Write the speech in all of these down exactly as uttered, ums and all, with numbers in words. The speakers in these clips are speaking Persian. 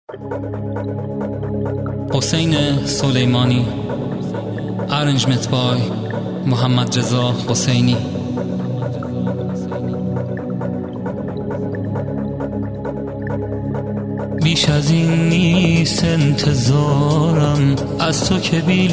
حسین سلیمانی. Arrangement by محمد رضا حسینی. بیش از این نیست انتظارم از تو که بی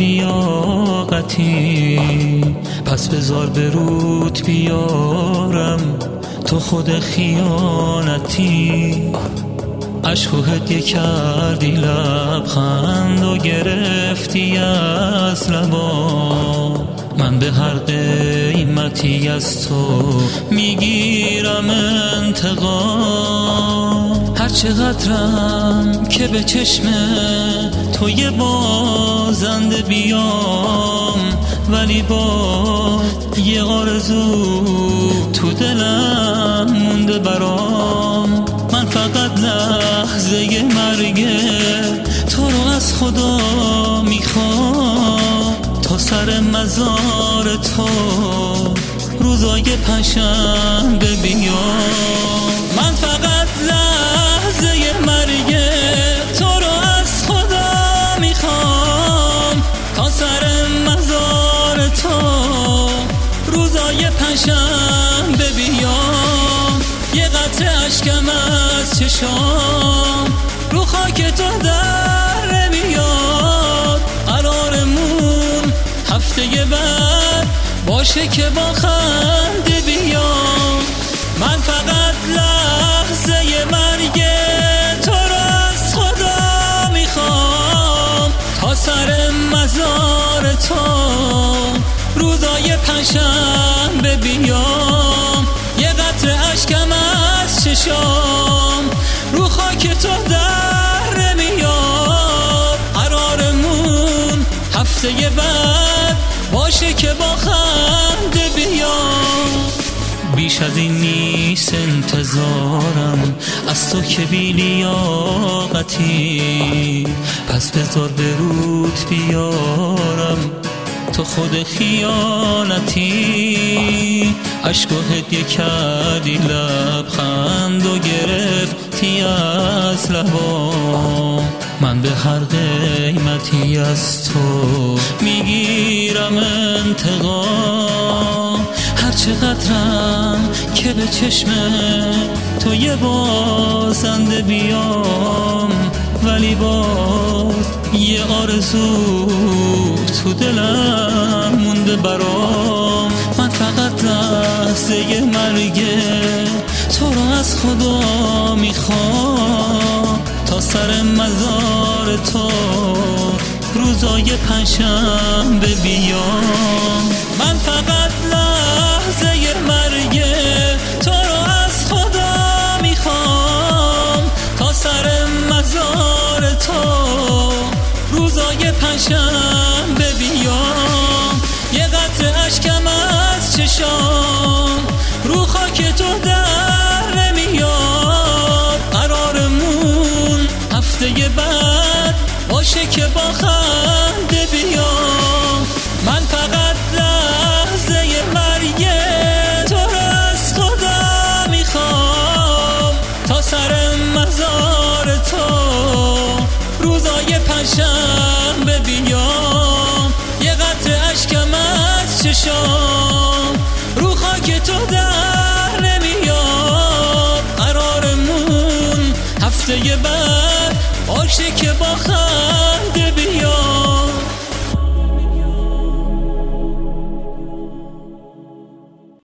لیاقتی، پس بذار به رود بیارم تو خود خیانتی. عشق و هدیه کردی لبخند و گرفتی از لبا، من به هر قیمتی از تو میگیرم انتقام. هر چقدرم که به چشم تو یه بازنده بیام، ولی با یه آرزو تو دلم مونده برام. من فقط لحظه مرگ تو رو از خدا میخوام، تا سر مزار تو روزای پنجشنبه بیام. من فقط لحظه مرگ تو رو از خدا میخوام، تا سر مزار تو روزای پنجشنبه بیام. یه قطره اشکم از چشام رو خاک تو در نمیاد، قرارمون هفته بعد باشه که با خنده بیام. من فقط لحظه مرگ تو رو از خدا میخوام، تا سر مزار تو روزای پنجشنبه بیام. یه قطره اشکم از چشام رو خاک تو در نمیاد، قرارمون هفته بعد باشه که با خنده بیام. بیش از این نیست انتظارم از تو که بی لیاقتی، پس بذار به رود بیارم تو خود خیانتی. عشق و هدیه کردی لبخند و گرفتی از لبا، من به هر قیمتی از تو میگیرم انتقام. هر چقدرم که به چشم تو یه بازنده بیام، ولی باز یه آرزو تو دلم مونده برام. من فقط لحظه مرگ تو رو از خدا میخوام، تا سر مزار تو روزای پنجشنبه بیام. من فقط لحظه مرگ تو رو از خدا میخوام، تا سر مزار تو روزای پنجشنبه بیام. یه قطره اشکم از چشام رو خاک تو در نمیاد، قرارمون هفته بعد باشه که با خنده بیام. من فقط لحظه مرگ تو رو از خدا میخوام، تا سر مزار تو روزای پنجشنبه بیام. یه قطره اشکم از چشام رو خاک تو در نمیاد، قرارمون هفته بعد باشه که با خنده بیام.